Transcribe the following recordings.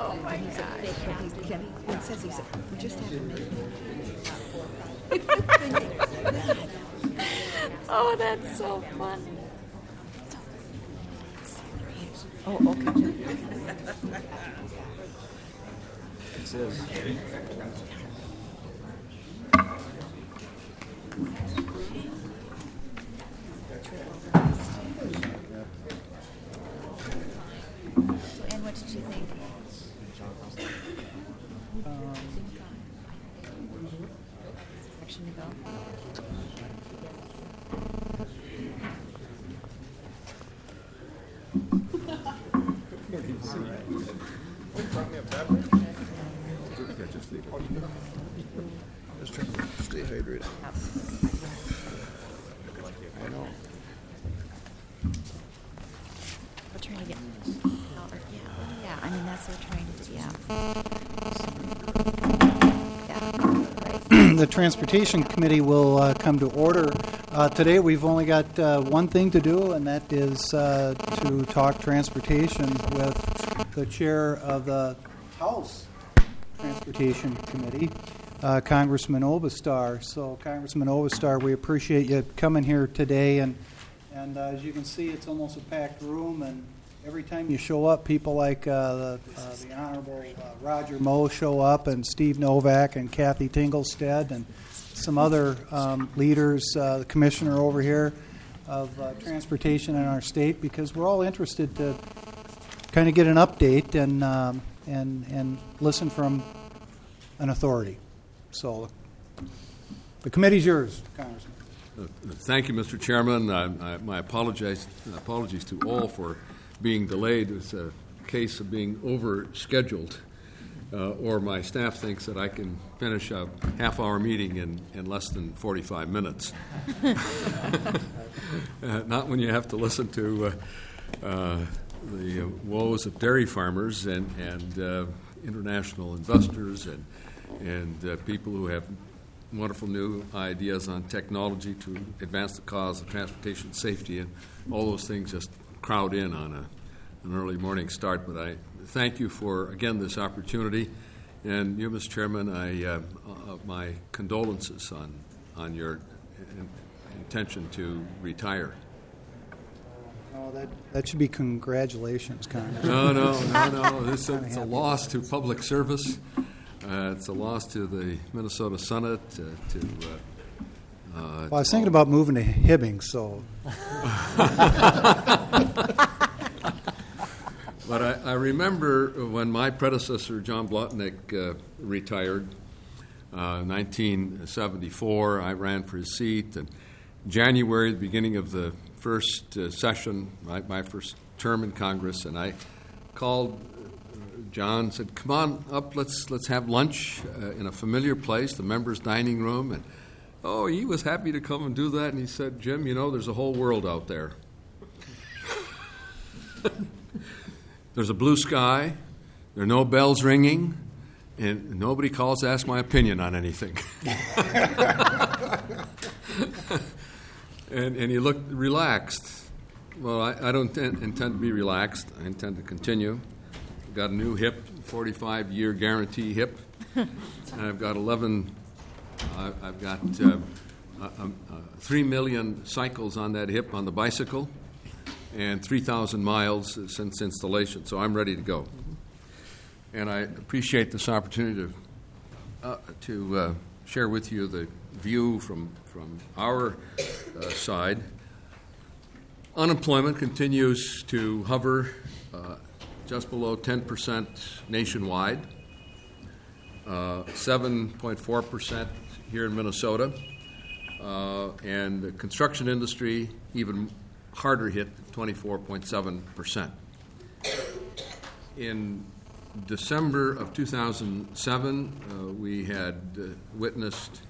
Oh my gosh. He says we just have to make Oh, that's so fun. Oh, okay. It says. So, Ann, what did you think? Section to go. Just trying to stay hydrated. I know. We're trying to get. Yeah. I mean, that's what we're trying to do. Yeah. Right. The Transportation Committee will come to order. Today we've only got one thing to do, and that is to talk transportation with the chair of the House Transportation Committee, Congressman Obastar. So, Congressman Obastar, we appreciate you coming here today. And as you can see, it's almost a packed room. And every time you show up, people like the Honorable Roger Moe show up, and Steve Novak and Kathy Tinglestead, and some other leaders, the commissioner over here of transportation in our state, because we're all interested to kind of get an update and listen from an authority. So the committee's yours, Congressman. Thank you, Mr. Chairman. My apologies to all for being delayed. It's a case of being overscheduled, or my staff thinks that I can finish a half-hour meeting in less than 45 minutes. Not when you have to listen to the woes of dairy farmers and international investors and people who have wonderful new ideas on technology to advance the cause of transportation safety, and all those things just crowd in on an early morning start. But I thank you for, again, this opportunity. And you, Mr. Chairman, my condolences on your intention to retire. Oh, that should be congratulations, Congressman. No. It's a loss to public service. It's a loss to the Minnesota Senate. Well, I was thinking about moving to Hibbing, so. But I remember when my predecessor, John Blotnick, retired, 1974. I ran for his seat. And January, the beginning of the first session, my first term in Congress, and I called John, said, "Come on up, let's have lunch in a familiar place, the members' dining room." And he was happy to come and do that. And he said, "Jim, there's a whole world out there. There's a blue sky, there are no bells ringing, and nobody calls to ask my opinion on anything." and he looked relaxed. Well, I don't intend to be relaxed. I intend to continue. I've got a new hip, 45-year guarantee hip, and I've got 3 million cycles on that hip on the bicycle, and 3,000 miles since installation, so I'm ready to go. And I appreciate this opportunity to share with you the view from our side. Unemployment continues to hover just below 10% nationwide, 7.4% here in Minnesota, and the construction industry even harder hit, 24.7%. In December of 2007, we had witnessed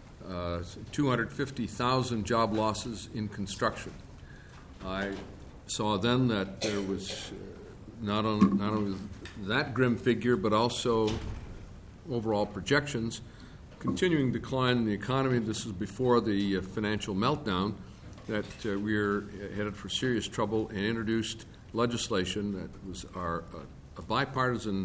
250,000 job losses in construction. I saw then that there was not only that grim figure, but also overall projections, continuing decline in the economy. This is before the financial meltdown, that we're headed for serious trouble, and introduced legislation that was a bipartisan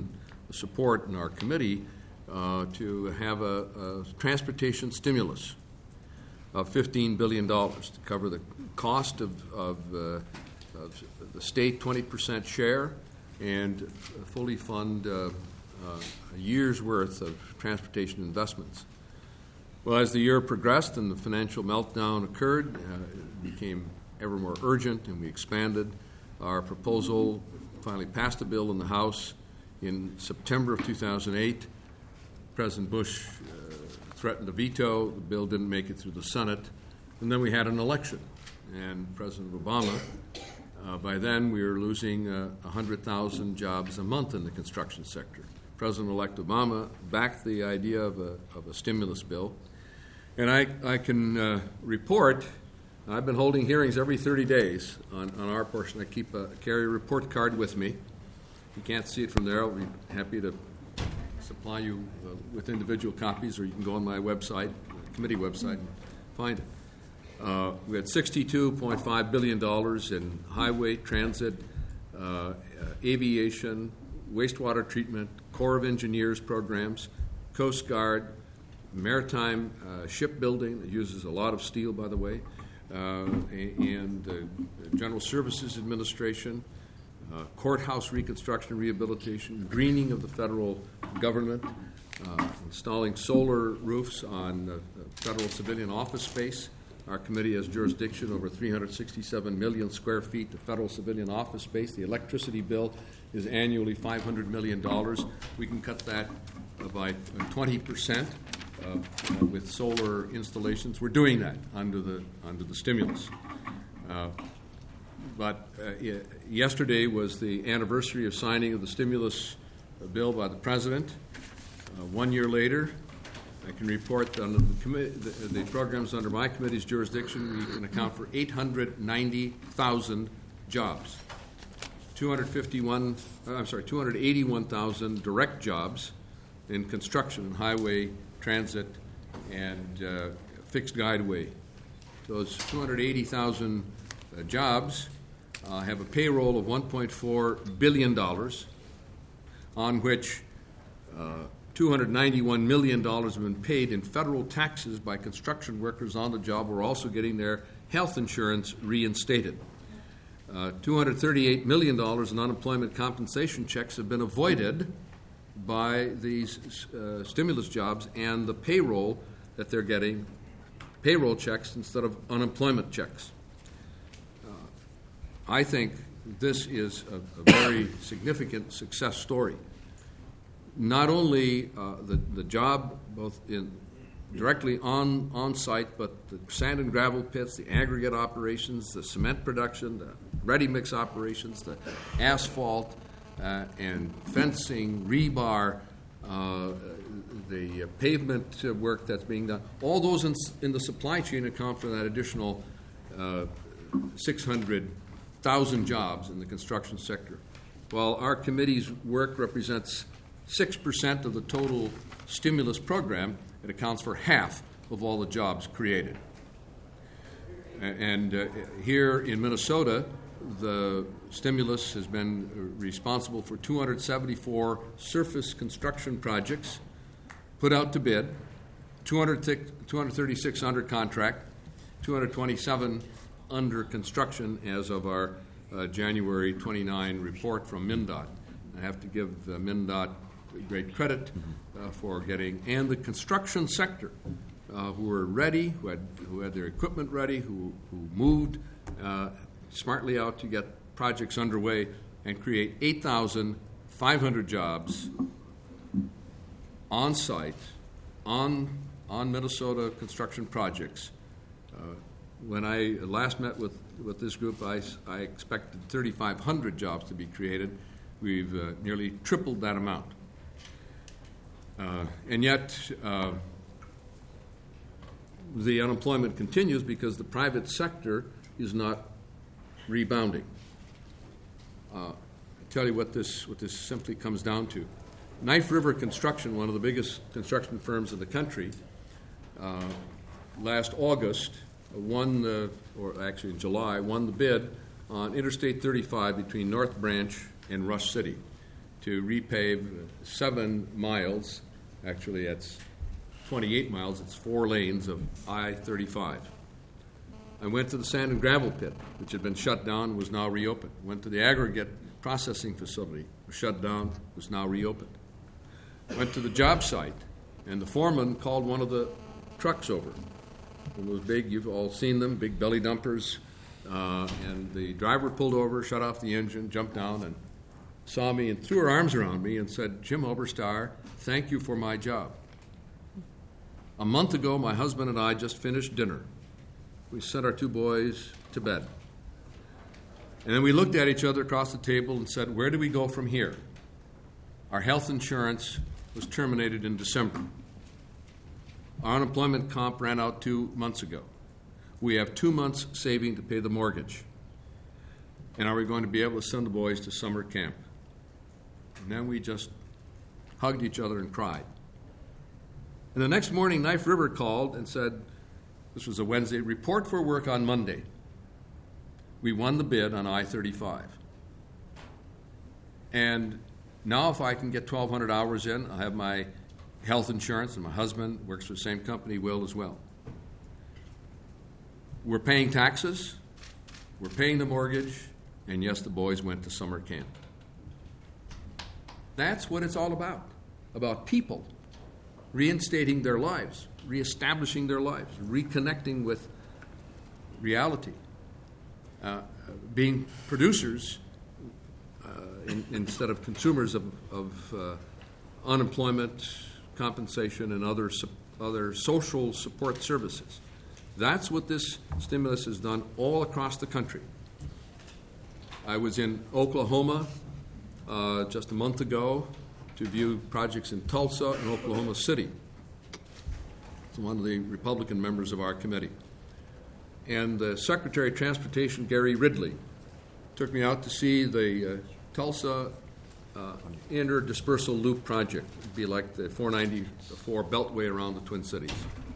support in our committee to have a transportation stimulus of $15 billion to cover the cost of the state 20% share and fully fund a year's worth of transportation investments. Well, as the year progressed and the financial meltdown occurred, it became ever more urgent, and we expanded our proposal, finally passed a bill in the House in September of 2008. President Bush threatened to veto. The bill didn't make it through the Senate. And then we had an election. And President Obama, by then we were losing 100,000 jobs a month in the construction sector. President-elect Obama backed the idea of a stimulus bill. And I can report, I've been holding hearings every 30 days on our portion. I carry a report card with me. You can't see it from there. I'll be happy to supply you with individual copies, or you can go on my website, committee website, and find it. We had $62.5 billion in highway, transit, aviation, wastewater treatment, Corps of Engineers programs, Coast Guard, maritime shipbuilding that uses a lot of steel, by the way, and General Services Administration, courthouse reconstruction and rehabilitation, greening of the federal government, installing solar roofs on federal civilian office space. Our committee has jurisdiction over 367 million square feet of federal civilian office space. The electricity bill is annually $500 million. We can cut that by 20% with solar installations. We're doing that under the stimulus. But yesterday was the anniversary of signing of the stimulus bill by the President. 1 year later, I can report that under the programs under my committee's jurisdiction, we can account for 890,000 jobs, 281,000 direct jobs in construction and highway, transit, and fixed guideway. Those 280,000 jobs have a payroll of $1.4 billion, on which $291 million have been paid in federal taxes by construction workers on the job who are also getting their health insurance reinstated. $238 million in unemployment compensation checks have been avoided by these stimulus jobs and the payroll that they're getting, payroll checks instead of unemployment checks. I think this is a very significant success story. Not only the job, both directly on site, but the sand and gravel pits, the aggregate operations, the cement production, the ready mix operations, the asphalt and fencing, rebar, the pavement work that's being done. All those in the supply chain account for that additional 600,000 jobs in the construction sector. While our committee's work represents 6% of the total stimulus program, it accounts for half of all the jobs created. And here in Minnesota, the stimulus has been responsible for 274 surface construction projects put out to bid, 236 under contract, 227 under construction as of our January 29 report from MnDOT. I have to give MnDOT great credit for getting, and the construction sector who were ready, who had their equipment ready, who moved smartly out to get projects underway and create 8,500 jobs on site, on Minnesota construction projects. When I last met with this group, I expected 3,500 jobs to be created. We've nearly tripled that amount. And yet, the unemployment continues because the private sector is not rebounding. I'll tell you what this simply comes down to. Knife River Construction, one of the biggest construction firms in the country, last August in July, won the bid on Interstate 35 between North Branch and Rush City. to repave 7 miles. Actually, that's 28 miles. It's 4 lanes of I-35. I went to the sand and gravel pit, which had been shut down and was now reopened. Went to the aggregate processing facility, was shut down, was now reopened. Went to the job site, and the foreman called one of the trucks over. One of those big, you've all seen them, big belly dumpers. And the driver pulled over, shut off the engine, jumped down, and saw me and threw her arms around me and said, "Jim Oberstar, thank you for my job. A month ago, my husband and I just finished dinner. We sent our 2 boys to bed. And then we looked at each other across the table and said, where do we go from here? Our health insurance was terminated in December. Our unemployment comp ran out 2 months ago. We have 2 months saving to pay the mortgage. And are we going to be able to send the boys to summer camp?" And then we just hugged each other and cried. And the next morning, Knife River called and said, this was a Wednesday, report for work on Monday. We won the bid on I-35. And now if I can get 1,200 hours in, I'll have my health insurance, and my husband works for the same company, Will, as well. We're paying taxes, we're paying the mortgage, and yes, the boys went to summer camp. That's what it's all about people reinstating their lives, reestablishing their lives, reconnecting with reality, being producers instead of consumers of unemployment, compensation, and other social support services. That's what this stimulus has done all across the country. I was in Oklahoma just a month ago to view projects in Tulsa and Oklahoma City. It's one of the Republican members of our committee. And the Secretary of Transportation, Gary Ridley, took me out to see the Tulsa Interdispersal Loop project. It'd be like the 494 Beltway around the Twin Cities.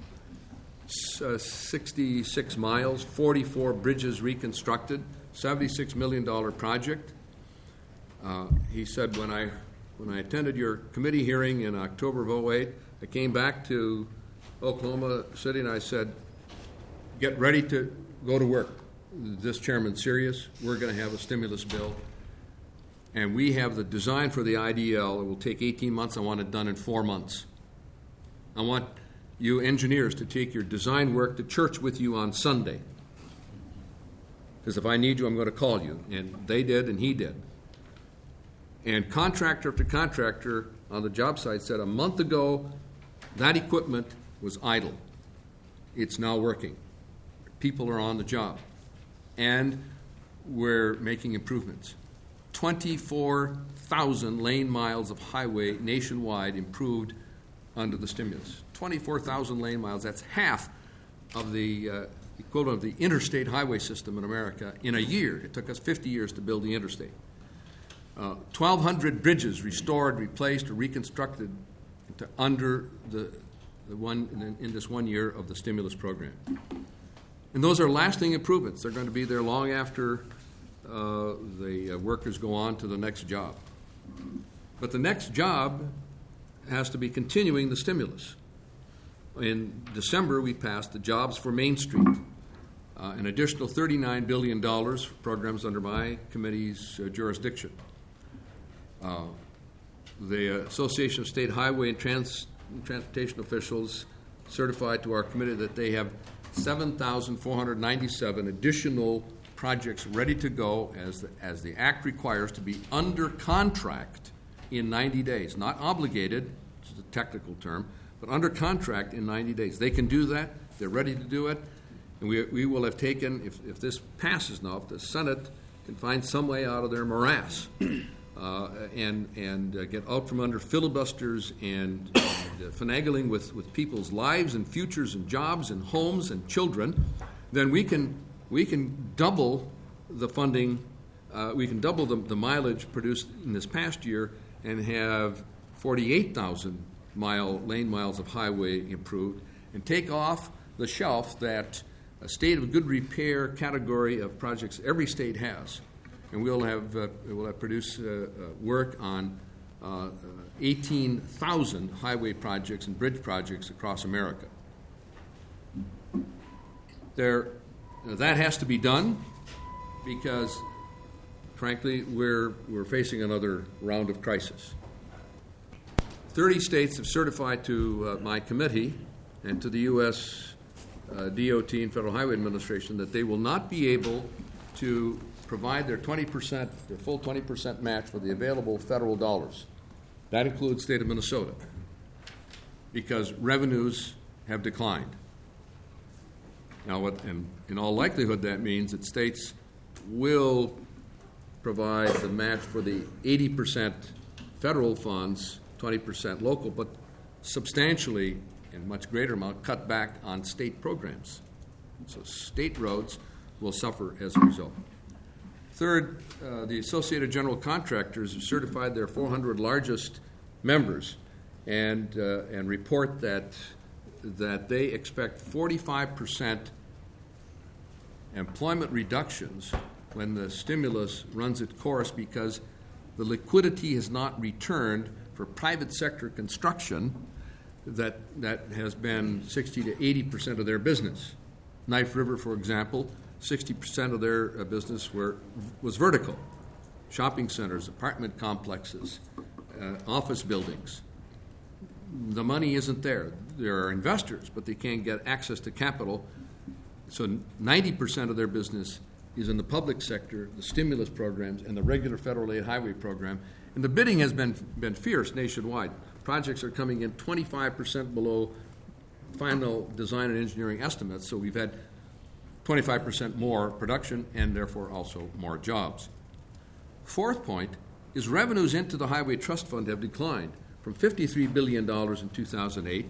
66 miles, 44 bridges reconstructed, $76 million project. He said, when I attended your committee hearing in October of 2008, I came back to Oklahoma City and I said, get ready to go to work. This chairman's serious. We're going to have a stimulus bill. And we have the design for the IDL. It will take 18 months. I want it done in 4 months. I want you engineers to take your design work to church with you on Sunday. Because if I need you, I'm going to call you. And they did, and he did. And contractor after contractor on the job site said a month ago that equipment was idle. It's now working. People are on the job. And we're making improvements. 24,000 lane miles of highway nationwide improved under the stimulus. 24,000 lane miles, that's half of the equivalent of the interstate highway system in America in a year. It took us 50 years to build the interstate. 1,200 bridges restored, replaced, or reconstructed under in this 1 year of the stimulus program. And those are lasting improvements. They're going to be there long after the workers go on to the next job. But the next job has to be continuing the stimulus. In December, we passed the Jobs for Main Street, an additional $39 billion for programs under my committee's jurisdiction. The Association of State Highway and Transportation Officials certified to our committee that they have 7,497 additional projects ready to go as the Act requires to be under contract in 90 days. Not obligated, which is a technical term, but under contract in 90 days. They can do that. They're ready to do it. And we will have taken, if this passes now, if the Senate can find some way out of their morass and get out from under filibusters and finagling with people's lives and futures and jobs and homes and children, then we can double the funding. We can double the mileage produced in this past year and have 48,000 lane miles of highway improved, and take off the shelf that a state of good repair category of projects every state has. And we'll have produce work on 18,000 highway projects and bridge projects across America. That has to be done because, frankly, we're facing another round of crisis. 30 states have certified to my committee and to the U.S. DOT and Federal Highway Administration that they will not be able to provide their 20%, their full 20% match for the available federal dollars. That includes the state of Minnesota, because revenues have declined. Now, and in all likelihood, that means that states will provide the match for the 80% federal funds, 20% local, but substantially, in much greater amount, cut back on state programs. So state roads will suffer as a result. Third, the Associated General Contractors have certified their 400 largest members and report that they expect 45% employment reductions when the stimulus runs its course because the liquidity has not returned for private sector construction that has been 60 to 80% of their business. Knife River, for example, 60% of their business was vertical. Shopping centers, apartment complexes, office buildings. The money isn't there. There are investors, but they can't get access to capital. So 90% of their business is in the public sector, the stimulus programs, and the regular federal aid highway program. And the bidding has been fierce nationwide. Projects are coming in 25% below final design and engineering estimates, so we've had 25% more production and therefore also more jobs. Fourth point is revenues into the Highway Trust Fund have declined from $53 billion in 2008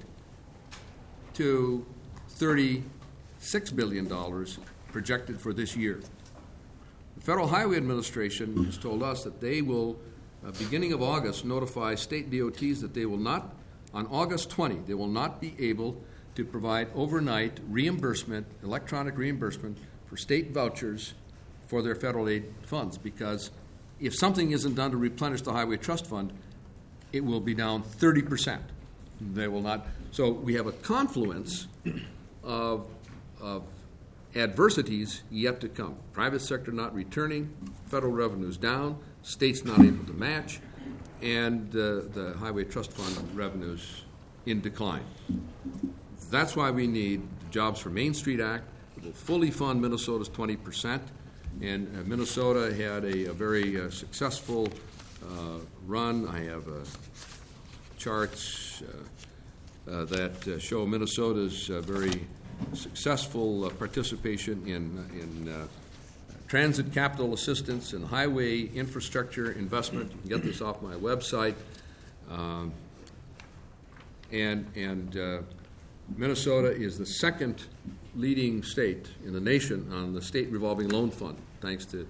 to $36 billion projected for this year. The Federal Highway Administration has told us that they will, beginning of August, notify state DOTs that they will not, on August 20, they will not be able to provide overnight reimbursement, electronic reimbursement for state vouchers for their federal aid funds, because if something isn't done to replenish the Highway Trust Fund, it will be down 30%. They will not. So we have a confluence of adversities yet to come. Private sector not returning, federal revenues down, states not able to match, and the Highway Trust Fund revenues in decline. That's why we need the Jobs for Main Street Act. It will fully fund Minnesota's 20%. And Minnesota had a very successful run. I have charts that show Minnesota's very successful participation in transit capital assistance and highway infrastructure investment. You can get this off my website. Minnesota is the second leading state in the nation on the state revolving loan fund, thanks to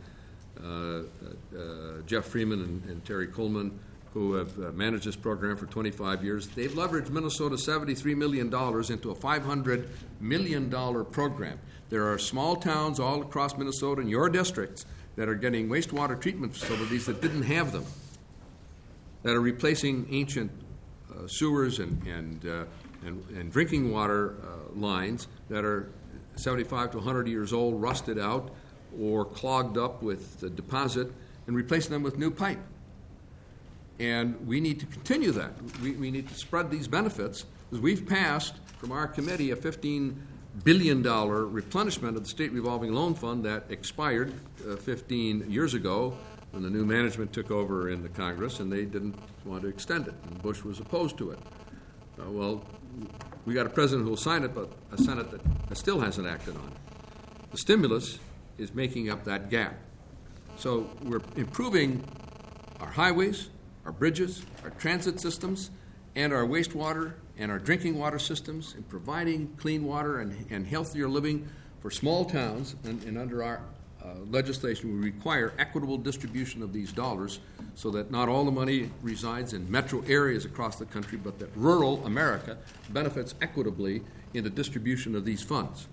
Jeff Freeman and Terry Coleman, who have managed this program for 25 years. They've leveraged Minnesota's $73 million into a $500 million program. There are small towns all across Minnesota in your districts that are getting wastewater treatment facilities that didn't have them, that are replacing ancient sewers and drinking water lines that are 75 to 100 years old, rusted out, or clogged up with the deposit, and replacing them with new pipe. And we need to continue that. We need to spread these benefits, because we've passed from our committee a $15 billion replenishment of the state revolving loan fund that expired 15 years ago when the new management took over in the Congress, and they didn't want to extend it, and Bush was opposed to it. Well, we got a president who will sign it, but a Senate that still hasn't acted on it. The stimulus is making up that gap. So we're improving our highways, our bridges, our transit systems, and our wastewater and our drinking water systems, and providing clean water and healthier living for small towns. And under our legislation, we require equitable distribution of these dollars so that not all the money resides in metro areas across the country, but that rural America benefits equitably in the distribution of these funds.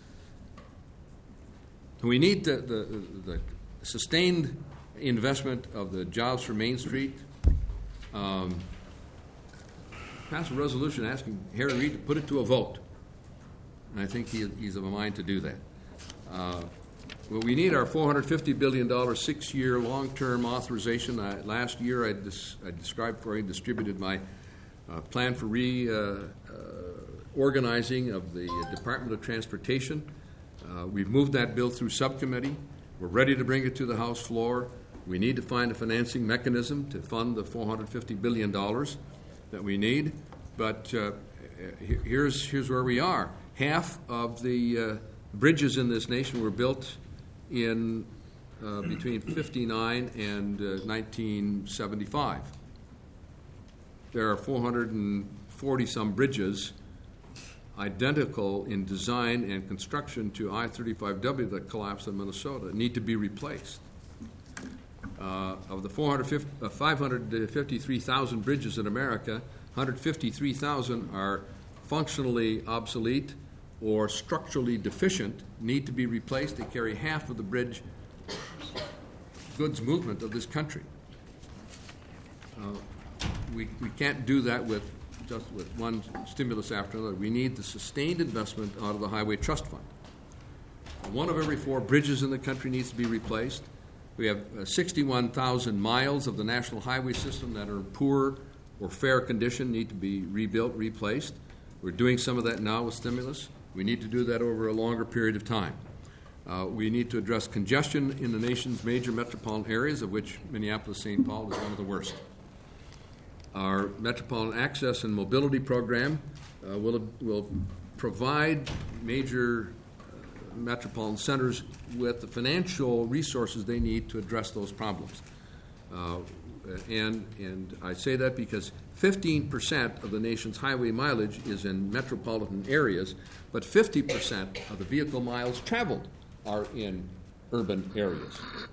We need the sustained investment of the Jobs for Main Street pass a resolution asking Harry Reid to put it to a vote. And I think he's of a mind to do that. Well, we need our $450 billion 6-year long-term authorization. Last year I described for you, distributed my plan for reorganizing of the Department of Transportation. We've moved that bill through subcommittee. We're ready to bring it to the House floor. We need to find a financing mechanism to fund the $450 billion that we need. But here's where we are. Half of the bridges in this nation were built in between 59 and 1975. There are 440-some bridges identical in design and construction to I-35W that collapsed in Minnesota, need to be replaced. Of the 553,000 bridges in America, 153,000 are functionally obsolete or structurally deficient, need to be replaced. They carry half of the bridge goods movement of this country. We can't do that just with one stimulus after another. We need the sustained investment out of the Highway Trust Fund. 1 of every 4 bridges in the country needs to be replaced. We have 61,000 miles of the national highway system that are in poor or fair condition, need to be rebuilt, replaced. We're doing some of that now with stimulus. We need to do that over a longer period of time. We need to address congestion in the nation's major metropolitan areas, of which Minneapolis-St. Paul is one of the worst. Our Metropolitan Access and Mobility Program will provide major metropolitan centers with the financial resources they need to address those problems. And I say that because 15% of the nation's highway mileage is in metropolitan areas, but 50% of the vehicle miles traveled are in urban areas.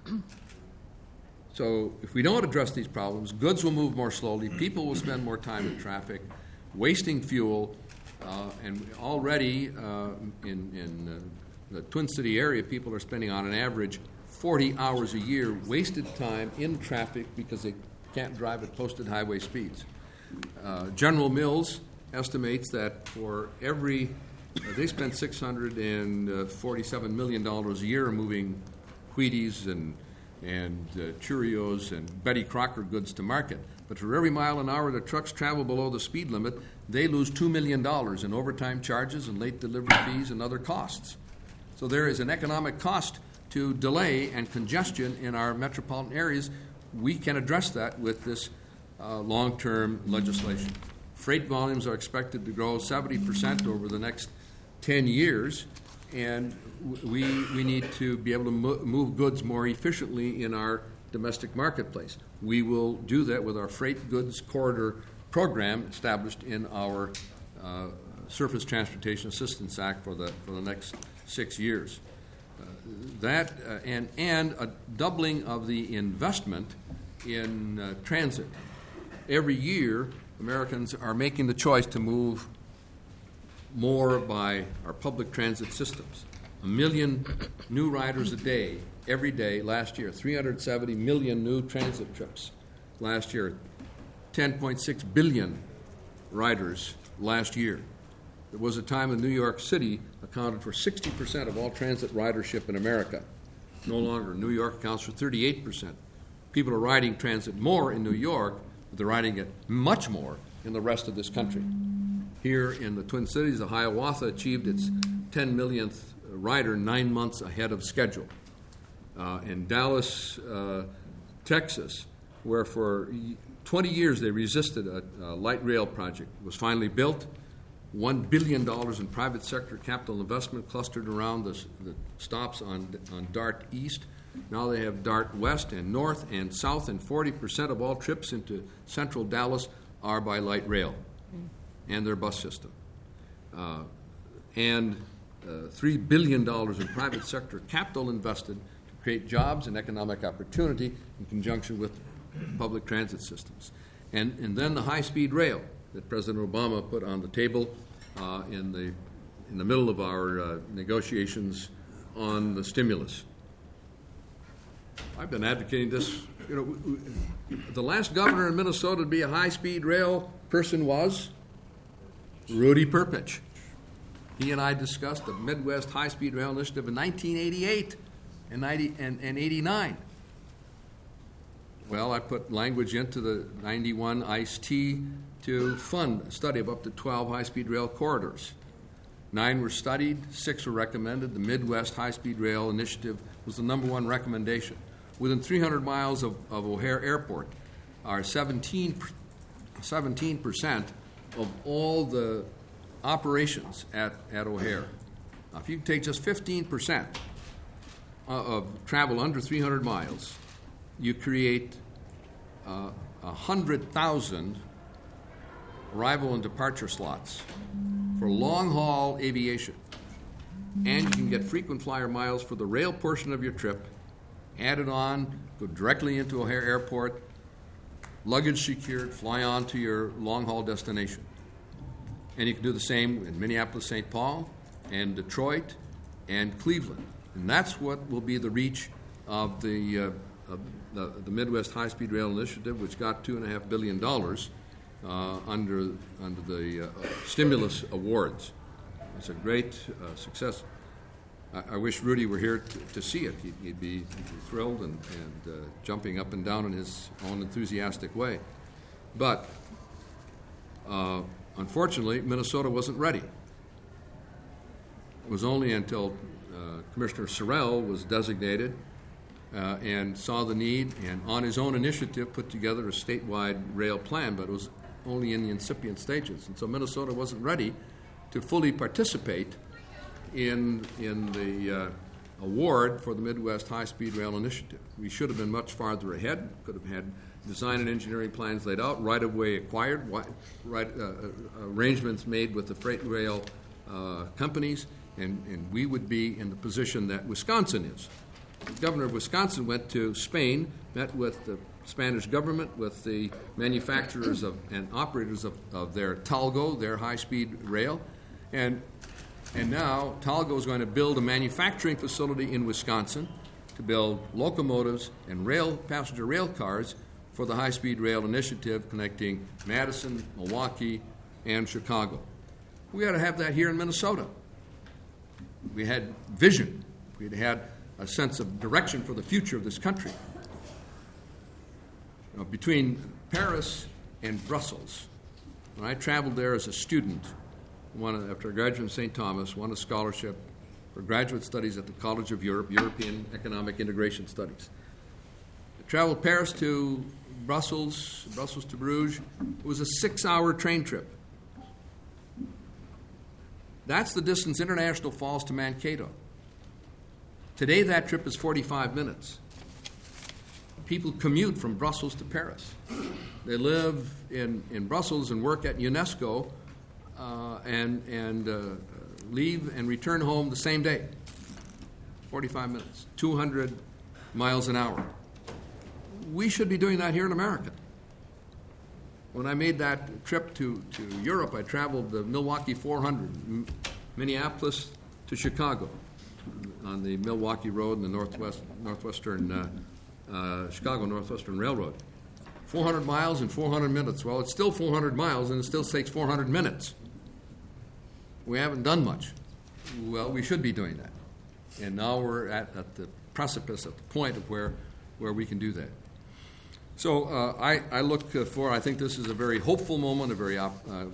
So if we don't address these problems, goods will move more slowly, people will spend more time in traffic, wasting fuel, and already in the Twin City area, people are spending on an average 40 hours a year wasted time in traffic because they can't drive at posted highway speeds. General Mills estimates that for every, they spend $647 million a year moving Wheaties and Cheerios and Betty Crocker goods to market. But for every mile an hour the trucks travel below the speed limit, they lose $2 million in overtime charges and late delivery fees and other costs. So there is an economic cost to delay and congestion in our metropolitan areas. We can address that with this long-term legislation. Freight volumes are expected to grow 70% over the next 10 years, and we need to be able to move goods more efficiently in our domestic marketplace. We will do that with our Freight Goods Corridor program established in our Surface Transportation Assistance Act for the next 6 years. And a doubling of the investment in transit. Every year, Americans are making the choice to move more by our public transit systems. 1 million new riders a day, every day last year, 370 million new transit trips last year, 10.6 billion riders last year. There was a time when New York City accounted for 60% of all transit ridership in America. No longer. New York accounts for 38%. People are riding transit more in New York, but they're riding it much more in the rest of this country. Here in the Twin Cities, the Hiawatha achieved its 10 millionth rider 9 months ahead of schedule. In Dallas, Texas, where for 20 years they resisted a light rail project, was finally built. $1 billion in private sector capital investment clustered around the stops on DART East. Now they have DART West and North and South, and 40% of all trips into central Dallas are by light rail and their bus system. And $3 billion in private sector capital invested to create jobs and economic opportunity in conjunction with public transit systems. And then the high-speed rail that President Obama put on the table in the middle of our negotiations on the stimulus. I've been advocating this. The last governor in Minnesota to be a high-speed rail person was Rudy Perpich. He and I discussed the Midwest High-Speed Rail Initiative in 1988 and 89. Well, I put language into the 91 ICE-T to fund a study of up to 12 high-speed rail corridors. 9 were studied, 6 were recommended. The Midwest High-Speed Rail Initiative was the number one recommendation. Within 300 miles of O'Hare Airport are 17% of all the operations at O'Hare. Now, if you take just 15% of travel under 300 miles, you create 100,000 arrival and departure slots for long-haul aviation. And you can get frequent flyer miles for the rail portion of your trip, added on, go directly into O'Hare Airport, luggage secured, fly on to your long-haul destination. And you can do the same in Minneapolis, St. Paul, and Detroit, and Cleveland. And that's what will be the reach of the Midwest High-Speed Rail Initiative, which got $2.5 billion under the stimulus awards. It's a great success. I wish Rudy were here to see it. He'd be thrilled and jumping up and down in his own enthusiastic way. But unfortunately, Minnesota wasn't ready. It was only until Commissioner Sorrell was designated and saw the need and on his own initiative put together a statewide rail plan, but it was only in the incipient stages. And so Minnesota wasn't ready to fully participate in the award for the Midwest High-Speed Rail Initiative. We should have been much farther ahead, could have had design and engineering plans laid out, right-of-way acquired, arrangements made with the freight rail companies, and we would be in the position that Wisconsin is. The governor of Wisconsin went to Spain, met with the Spanish government, with the manufacturers and operators of their Talgo, their high-speed rail, and now Talgo is going to build a manufacturing facility in Wisconsin to build locomotives and passenger rail cars for the high-speed rail initiative connecting Madison, Milwaukee, and Chicago. We ought to have that here in Minnesota. We had vision. We'd had a sense of direction for the future of this country. Between Paris and Brussels, when I traveled there as a student, after I graduated from St. Thomas, won a scholarship for graduate studies at the College of Europe, European Economic Integration Studies. I traveled Paris to Brussels to Bruges. It was a 6-hour train trip. That's the distance International Falls to Mankato. Today that trip is 45 minutes. People commute from Brussels to Paris. They live in Brussels and work at UNESCO and leave and return home the same day. 45 minutes, 200 miles an hour. We should be doing that here in America. When I made that trip to Europe, I traveled the Milwaukee 400, Minneapolis to Chicago, on the Milwaukee Road and the Chicago Northwestern Railroad. 400 miles in 400 minutes. Well, it's still 400 miles, and it still takes 400 minutes. We haven't done much. Well, we should be doing that. And now we're at the precipice, at the point of where we can do that. So I look for, I think this is a very hopeful moment, a very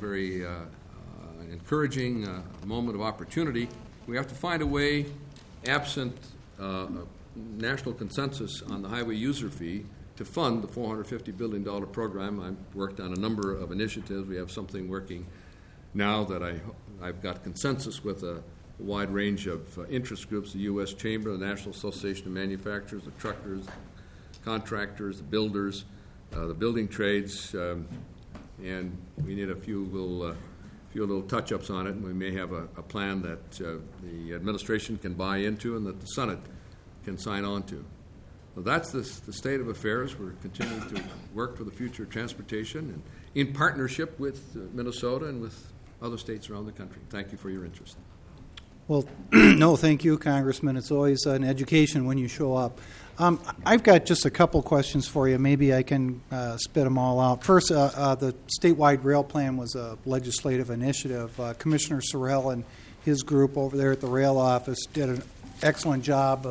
encouraging moment of opportunity. We have to find a way, absent national consensus on the highway user fee, to fund the $450 billion program. I've worked on a number of initiatives. We have something working now that I've got consensus with a wide range of interest groups, the U.S. Chamber, the National Association of Manufacturers, the truckers, contractors, the builders, the building trades, and we need a few little touch-ups on it, and we may have a plan that the administration can buy into and that the Senate can sign on to. So that's the state of affairs. We're continuing to work for the future of transportation and in partnership with Minnesota and with other states around the country. Thank you for your interest. Well, no, thank you, Congressman. It's always an education when you show up. I've got just a couple questions for you. Maybe I can spit them all out. First, the statewide rail plan was a legislative initiative. Commissioner Sorrell and his group over there at the rail office did an excellent job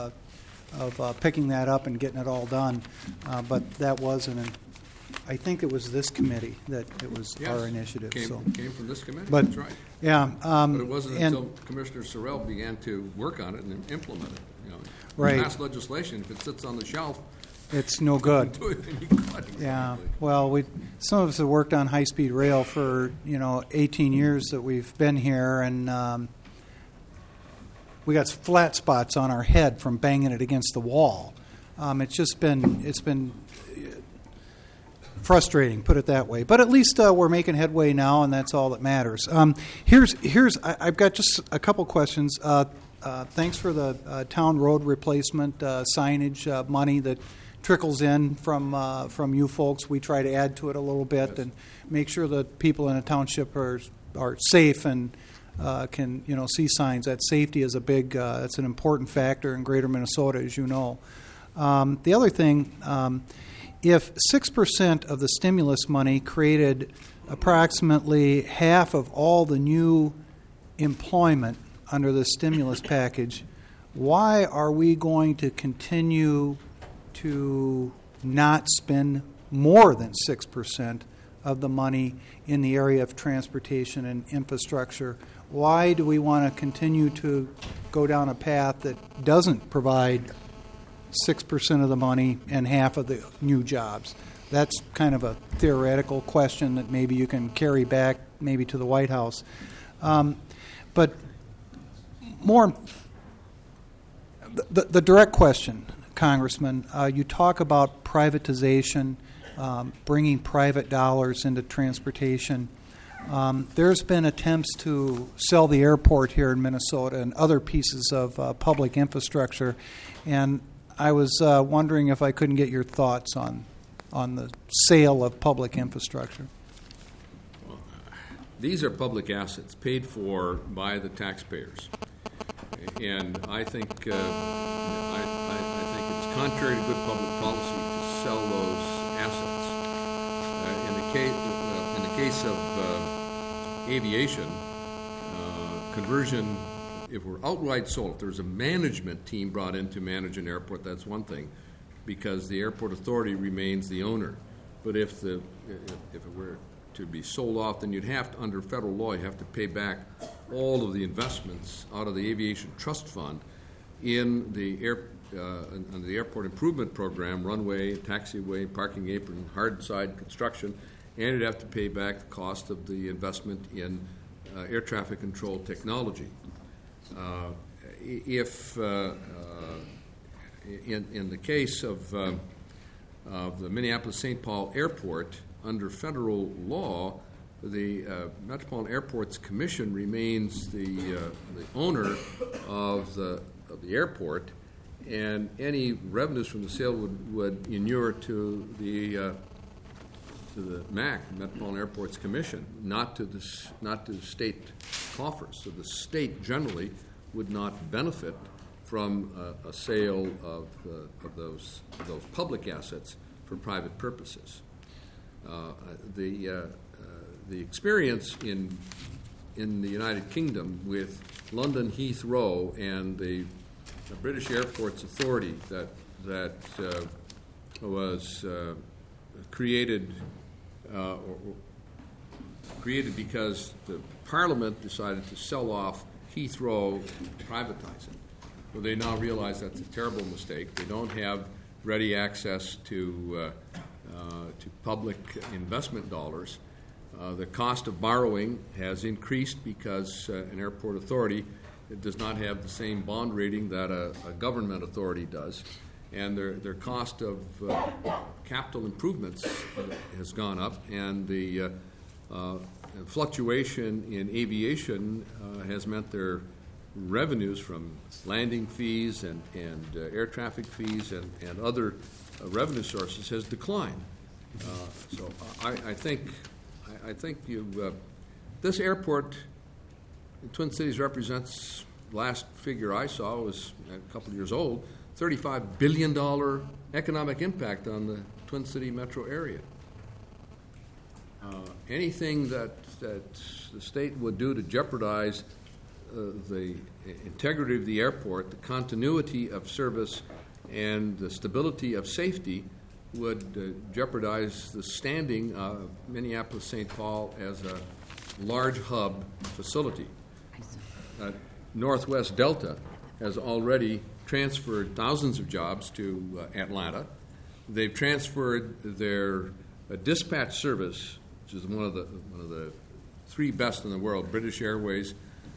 of picking that up and getting it all done. But that wasn't I think it was this committee that it was our initiative. Came from this committee. But, that's right. Yeah. But it wasn't until Commissioner Sorrell began to work on it and implement it. Right. Pass legislation, if it sits on the shelf, it's no good. do it any good. Yeah. Well, some of us have worked on high-speed rail for 18 years that we've been here, and we got flat spots on our head from banging it against the wall. It's been frustrating, put it that way. But at least we're making headway now, and that's all that matters. I've got just a couple questions. Thanks for the town road replacement signage money that trickles in from you folks. We try to add to it a little bit and make sure that people in a township are safe and can see signs. That safety is that's an important factor in Greater Minnesota, as you know. The other thing, if 6% of the stimulus money created approximately half of all the new employment under the stimulus package, why are we going to continue to not spend more than 6% of the money in the area of transportation and infrastructure? Why do we want to continue to go down a path that doesn't provide 6% of the money and half of the new jobs? That's kind of a theoretical question that maybe you can carry back maybe to the White House. But more, the direct question, Congressman, you talk about privatization, bringing private dollars into transportation. There's been attempts to sell the airport here in Minnesota and other pieces of public infrastructure, and I was wondering if I couldn't get your thoughts on the sale of public infrastructure. These are public assets paid for by the taxpayers, and I think it's contrary to good public policy to sell those assets. In the case of aviation, conversion, if we're outright sold, if there's a management team brought in to manage an airport, that's one thing, because the airport authority remains the owner. But if it were to be sold off, then you'd have to, under federal law, you have to pay back all of the investments out of the aviation trust fund in the under the airport improvement program, runway, taxiway, parking apron, hard side construction, and you'd have to pay back the cost of the investment in air traffic control technology. If in the case of the Minneapolis-St. Paul Airport, under federal law, the Metropolitan Airports Commission remains the owner of the airport, and any revenues from the sale would inure to the MAC, Metropolitan Airports Commission, not to the state coffers. So the state generally would not benefit from a sale of those public assets for private purposes. The experience in the United Kingdom with London Heathrow and the British Airports Authority that was created because the Parliament decided to sell off Heathrow, privatize it. Well, they now realize that's a terrible mistake. They don't have ready access to public investment dollars. The cost of borrowing has increased because an airport authority does not have the same bond rating that a government authority does, and their cost of capital improvements has gone up, and the fluctuation in aviation has meant their revenues from landing fees and air traffic fees and other revenue sources has declined. So I think this airport in Twin Cities represents last figure I saw was a couple of years old, $35 billion economic impact on the Twin City metro area. Anything that the state would do to jeopardize the integrity of the airport, the continuity of service, and the stability of safety would jeopardize the standing of Minneapolis-St. Paul as a large hub facility. Northwest Delta has already transferred thousands of jobs to Atlanta. They've transferred their dispatch service, which is one of the three best in the world. British Airways,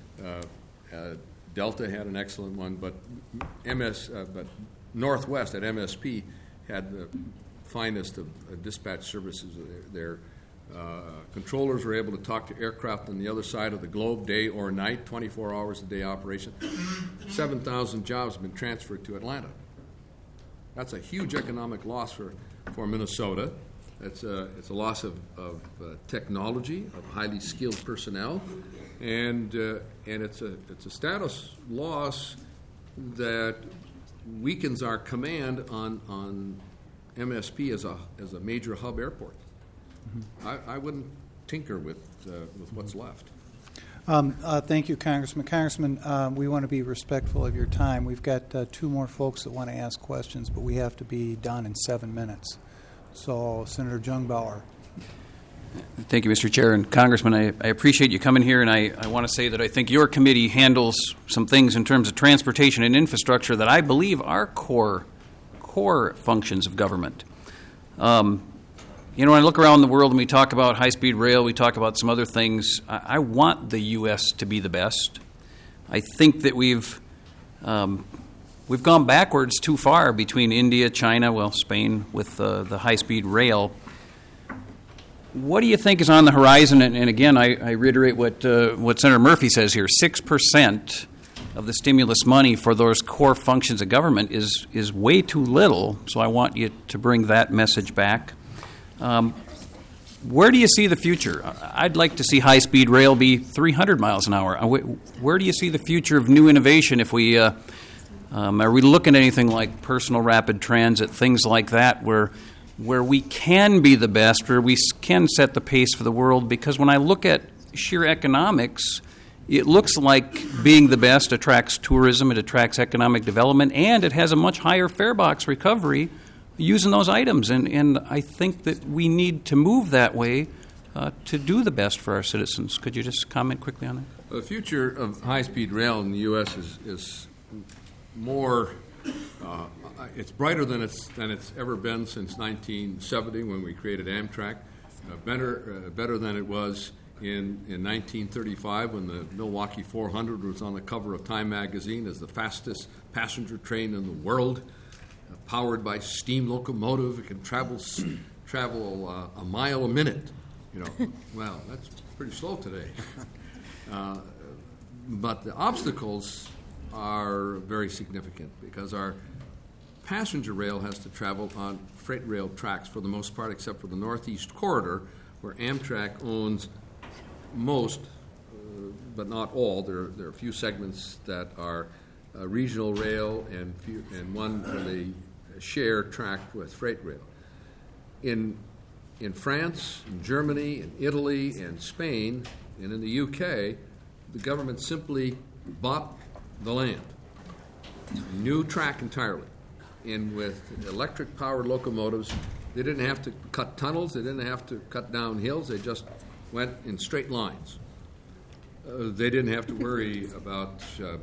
Delta had an excellent one, but Northwest at MSP had the finest of dispatch services. Their controllers were able to talk to aircraft on the other side of the globe, day or night, 24 hours a day operation. 7,000 jobs have been transferred to Atlanta. That's a huge economic loss for Minnesota. It's a loss of technology, of highly skilled personnel, and it's a status loss that weakens our command on MSP as a major hub airport. Mm-hmm. I wouldn't tinker with what's left. Thank you, Congressman. Congressman, we want to be respectful of your time. We've got two more folks that want to ask questions, but we have to be done in 7 minutes. So, Senator Jungbauer. Thank you, Mr. Chair. And Congressman, I appreciate you coming here, and I want to say that I think your committee handles some things in terms of transportation and infrastructure that I believe are core functions of government. When I look around the world and we talk about high-speed rail, we talk about some other things, I want the U.S. to be the best. I think that we've gone backwards too far between India, China, Spain with the high-speed rail. What do you think is on the horizon? And again, I reiterate what Senator Murphy says here. 6% of the stimulus money for those core functions of government is way too little, so I want you to bring that message back. Where do you see the future? I'd like to see high-speed rail be 300 miles an hour. Where do you see the future of new innovation if we are we looking at anything like personal rapid transit, things like that, where we can be the best, where we can set the pace for the world? Because when I look at sheer economics, it looks like being the best attracts tourism, it attracts economic development, and it has a much higher fare box recovery using those items. And I think that we need to move that way to do the best for our citizens. Could you just comment quickly on that? The future of high-speed rail in the U.S. is more, it's brighter than it's ever been since 1970 when we created Amtrak, better than it was in 1935 when the Milwaukee 400 was on the cover of Time magazine as the fastest passenger train in the world, powered by steam locomotive. It can travel a mile a minute. Well, that's pretty slow today. But the obstacles are very significant because our passenger rail has to travel on freight rail tracks for the most part, except for the Northeast Corridor, where Amtrak owns most, but not all. There are a few segments that are regional rail and one where they share track with freight rail. In France, in Germany, in Italy, and Spain, and in the UK, the government simply bought the land, new track entirely. And with electric-powered locomotives, they didn't have to cut tunnels, they didn't have to cut down hills, they just went in straight lines. They didn't have to worry about the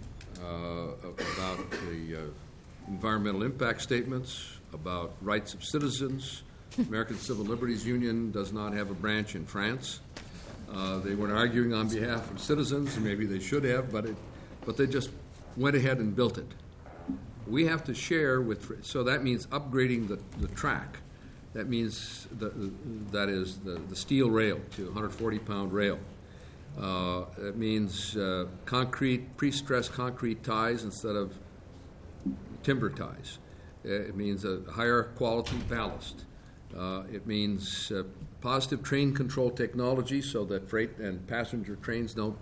environmental impact statements, about rights of citizens. American Civil Liberties Union does not have a branch in France. They weren't arguing on behalf of citizens, and maybe they should have, but they just went ahead and built it. We have to share so that means upgrading the track. That means that is the steel rail to 140-pound rail. It means pre-stressed concrete ties instead of timber ties. It means a higher quality ballast. It means positive train control technology so that freight and passenger trains don't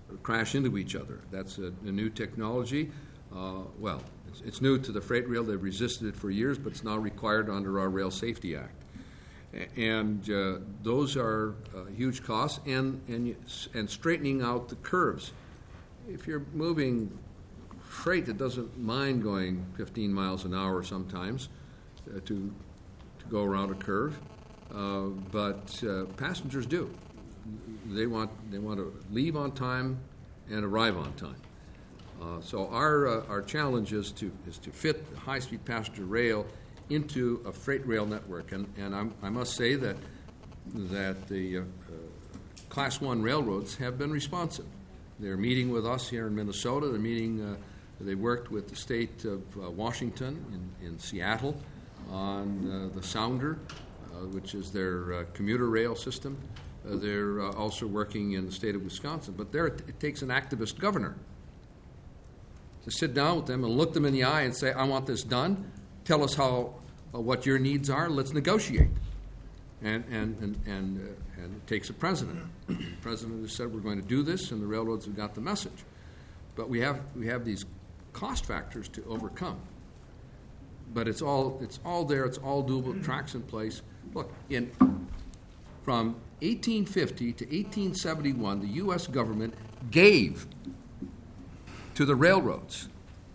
crash into each other. That's a new technology. It's new to the freight rail. They've resisted it for years, but it's now required under our Rail Safety Act. And those are huge costs, and straightening out the curves. If you're moving freight that doesn't mind going 15 miles an hour sometimes to go around a curve, but passengers do. They want to leave on time and arrive on time. So our challenge is to fit high-speed passenger rail into a freight rail network, and I must say that the Class 1 railroads have been responsive. They're meeting with us here in Minnesota. They worked with the state of Washington in Seattle on the Sounder, which is their commuter rail system. They're also working in the state of Wisconsin. But there it takes an activist governor to sit down with them and look them in the eye and say, I want this done. Tell us what your needs are. Let's negotiate. And it takes a president. The president has said we're going to do this, and the railroads have got the message. But we have these cost factors to overcome. But it's all there. It's all doable. Tracks in place. Look, from 1850 to 1871, the U.S. government gave to the railroads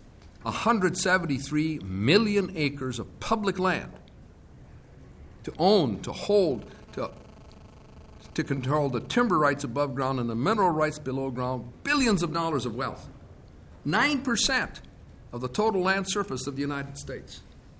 173 million acres of public land to own, to hold, to control the timber rights above ground and the mineral rights below ground, billions of dollars of wealth. 9% of the total land surface of the United States.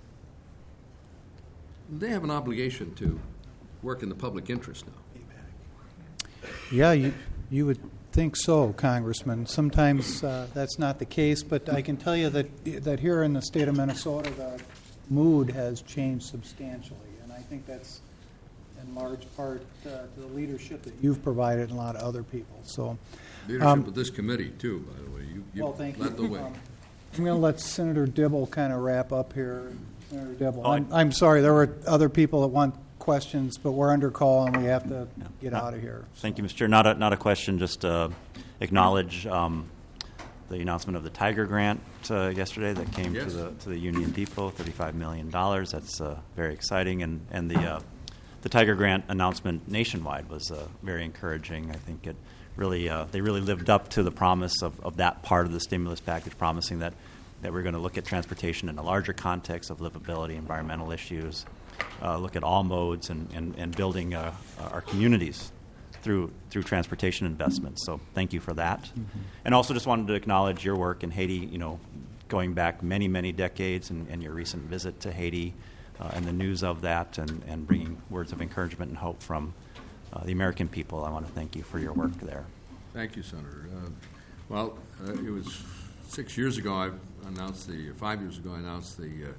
They have an obligation to work in the public interest now. Yeah, you would think so, Congressman. Sometimes that's not the case, but I can tell you that here in the state of Minnesota, the mood has changed substantially, and I think that's in large part to the leadership that you've provided and a lot of other people. So, leadership of this committee, too, by the way. You thank led the you. way. I'm going to let Senator Dibble kind of wrap up here. Senator Dibble, I'm sorry, there were other people that want questions, but we're under call and we have to get out of here. Thank you, Mr. Chair. Not a question, just acknowledge the announcement of the Tiger Grant yesterday that came Yes. to the Union Depot, $35 million. That's very exciting, and the Tiger Grant announcement nationwide was very encouraging. I think it really they really lived up to the promise of that part of the stimulus package, promising that we're going to look at transportation in a larger context of livability, environmental issues, look at all modes, and building our communities through transportation investments. So thank you for that. Mm-hmm. And also just wanted to acknowledge your work in Haiti, going back many, many decades, and your recent visit to Haiti and the news of that, and bringing words of encouragement and hope from the American people. I want to thank you for your work there. Thank you, Senator. It was 6 years ago I announced 5 years ago I announced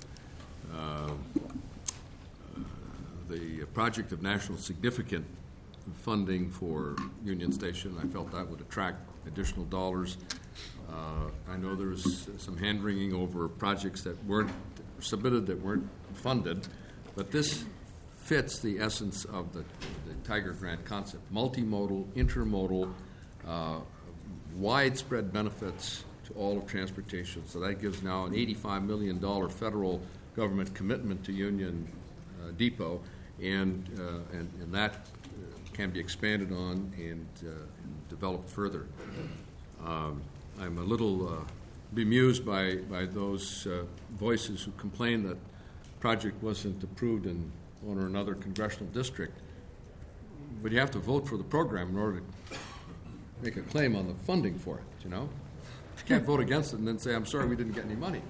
the project of national significant funding for Union Station. I felt that would attract additional dollars. I know there was some hand-wringing over projects that weren't submitted that weren't funded, but this fits the essence of the Tiger Grant concept: multimodal, intermodal, widespread benefits to all of transportation. So that gives now an $85 million federal government commitment to Union Depot, and that can be expanded on and developed further. I'm a little bemused by those voices who complain that the project wasn't approved in one or another congressional district. But you have to vote for the program in order to make a claim on the funding for it, You can't vote against it and then say, I'm sorry, we didn't get any money.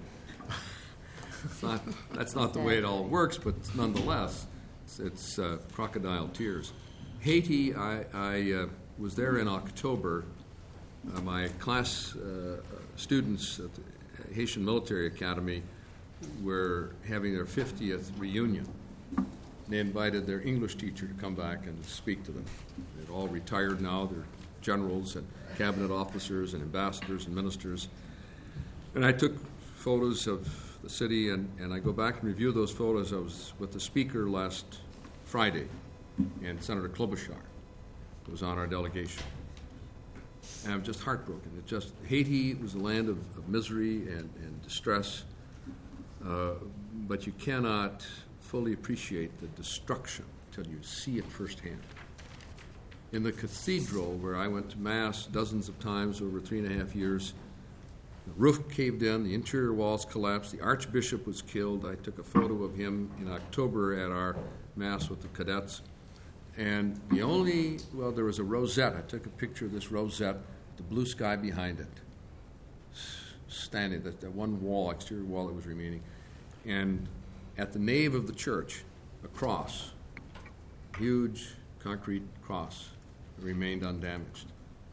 That's not the way it all works, but nonetheless, it's crocodile tears. Haiti, I was there in October. My class students at the Haitian Military Academy were having their 50th reunion. They invited their English teacher to come back and speak to them. They're all retired now. They're generals and cabinet officers and ambassadors and ministers. And I took photos of the city, and I go back and review those photos. I was with the speaker last Friday, and Senator Klobuchar was on our delegation. And I'm just heartbroken. Haiti was a land of misery and distress, but you cannot fully appreciate the destruction until you see it firsthand. In the cathedral where I went to Mass dozens of times over 3.5 years, the roof caved in, the interior walls collapsed, the Archbishop was killed. I took a photo of him in October at our Mass with the cadets. And there was a rosette. I took a picture of this rosette, the blue sky behind it, standing, that one wall, exterior wall that was remaining. And at the nave of the church, a cross, huge concrete cross, remained undamaged.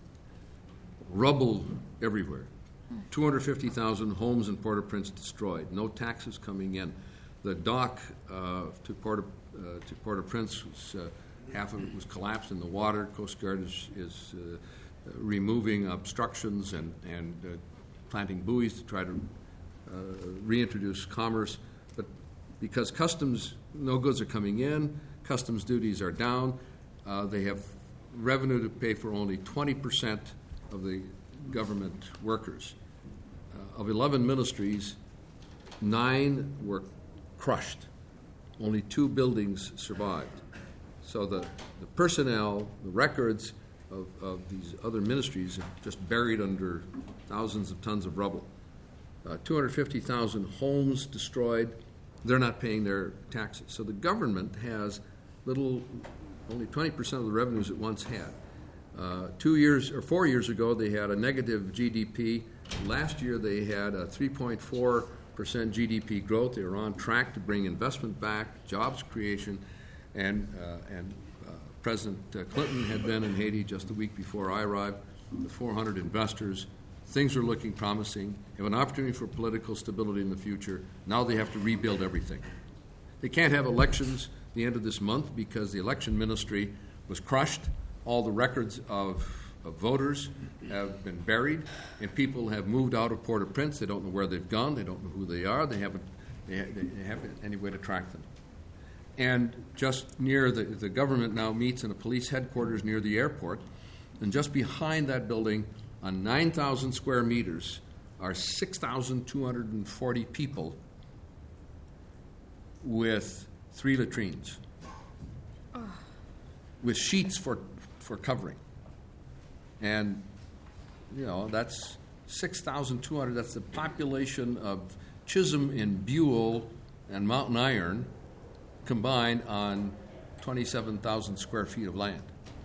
Rubble everywhere. 250,000 homes in Port-au-Prince destroyed. No taxes coming in. The dock to Port-au-Prince was half of it was collapsed in the water. Coast Guard is removing obstructions and planting buoys to try to reintroduce commerce. But because customs, no goods are coming in, customs duties are down, they have revenue to pay for only 20% of the government workers. Of 11 ministries, 9 were crushed. Only 2 buildings survived. So the personnel, the records of these other ministries are just buried under thousands of tons of rubble. 250,000 homes destroyed. They're not paying their taxes. So the government has only 20% of the revenues it once had. 4 years ago, they had a negative GDP. Last year, they had a 3.4% GDP growth. They were on track to bring investment back, jobs creation, and President Clinton had been in Haiti just a week before I arrived with 400 investors. Things are looking promising. Have an opportunity for political stability in the future. Now they have to rebuild everything. They can't have elections at the end of this month because the election ministry was crushed. All the records of voters have been buried, and people have moved out of Port-au-Prince. They don't know where they've gone. They don't know who they are. They haven't any way to track them. And just near the government now meets in a police headquarters near the airport, and just behind that building, on 9,000 square meters, are 6,240 people with 3 latrines, with sheets for covering. And, that's 6,200. That's the population of Chisholm and Buell and Mountain Iron combined on 27,000 square feet of land.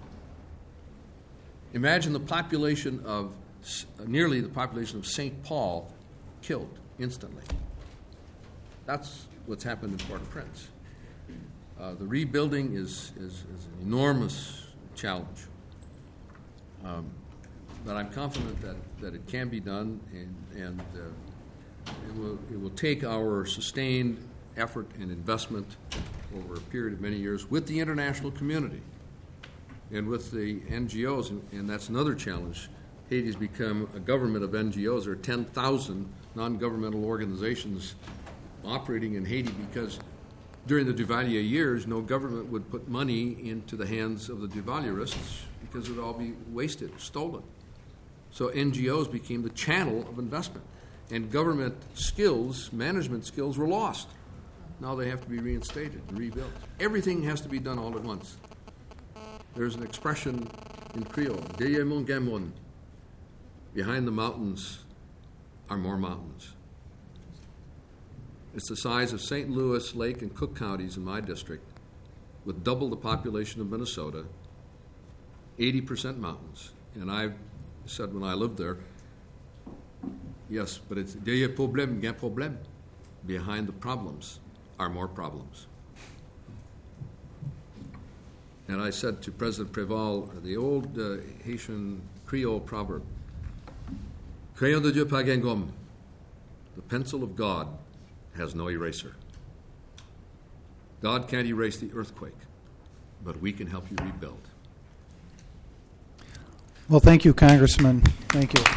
Imagine the population of nearly the population of St. Paul killed instantly. That's what's happened in Port-au-Prince. The rebuilding is an enormous challenge. But I'm confident that it can be done, and it will take our sustained effort and investment over a period of many years with the international community and with the NGOs, and that's another challenge. Haiti's become a government of NGOs. There are 10,000 non-governmental organizations operating in Haiti because during the Duvalier years, no government would put money into the hands of the Duvalierists because it would all be wasted, stolen. So NGOs became the channel of investment, and government skills, management skills, were lost. Now they have to be reinstated and rebuilt. Everything has to be done all at once. There's an expression in Creole, derrière mon gamon. Behind the mountains are more mountains. It's the size of St. Louis, Lake, and Cook counties in my district, with double the population of Minnesota, 80% mountains. And I said when I lived there, yes, but it's derrière problème, gain problème. Behind the problems are more problems. And I said to President Préval, the old Haitian Creole proverb, Crayon de Dieu pas gain gomme. The pencil of God has no eraser. God can't erase the earthquake, but we can help you rebuild. Well, thank you, Congressman. Thank you.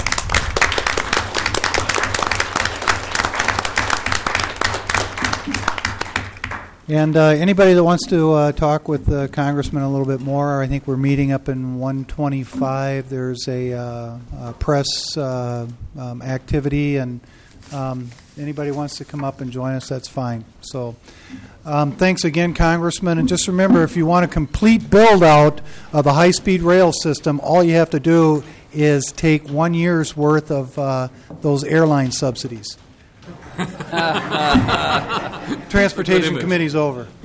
And anybody that wants to talk with the Congressman a little bit more, I think we're meeting up in 125. There's a press activity, and anybody wants to come up and join us, that's fine. So thanks again, Congressman. And just remember, if you want a complete build-out of the high-speed rail system, all you have to do is take 1 year's worth of those airline subsidies. Transportation Committee's over.